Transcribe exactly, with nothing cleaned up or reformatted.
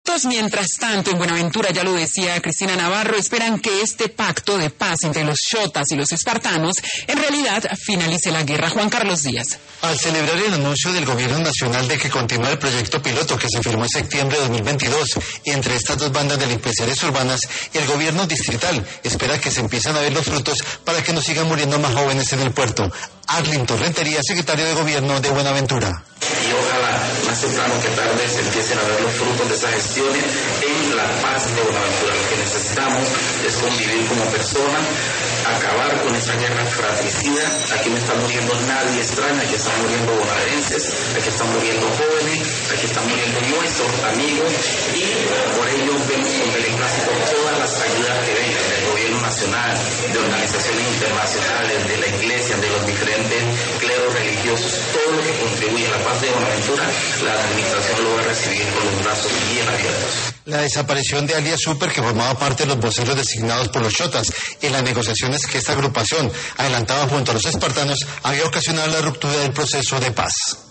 expertos, mientras tanto, en Buenaventura, ya lo decía Cristina Navarro, esperan que este pacto de paz entre los xotas y los espartanos en realidad finalice la guerra. Juan Carlos Díaz. Al celebrar el anuncio del Gobierno Nacional de que continúa el proyecto piloto que se firmó en septiembre de dos mil veintidós entre estas dos bandas delincuenciales urbanas, el Gobierno distrital espera que se empiecen a ver los frutos para que no sigan muriendo más jóvenes en el puerto. Arlington Rentería, secretario de Gobierno de Buenaventura. Y ojalá más temprano que tarde se empiecen a ver los frutos de esas gestiones en la paz de Buenaventura. Lo que necesitamos es convivir como personas, acabar con esa guerra fratricida. Aquí no está muriendo nadie extraño, aquí están muriendo bonaerenses, aquí están muriendo jóvenes, aquí están muriendo nuestros amigos, y por ello vemos con beneplácito todas las ayudas que vengan del gobierno nacional, de organizaciones internacionales, de la iglesia, de los diferentes cleros religiosos, todo lo que contribuye a la paz de Buenaventura, la administración lo va a recibir con los brazos bien abiertos. La desaparición de alias Super, que formaba parte de los voceros designados por los xotas en las negociaciones que esta agrupación adelantaba junto a los espartanos, había ocasionado la ruptura del proceso de paz.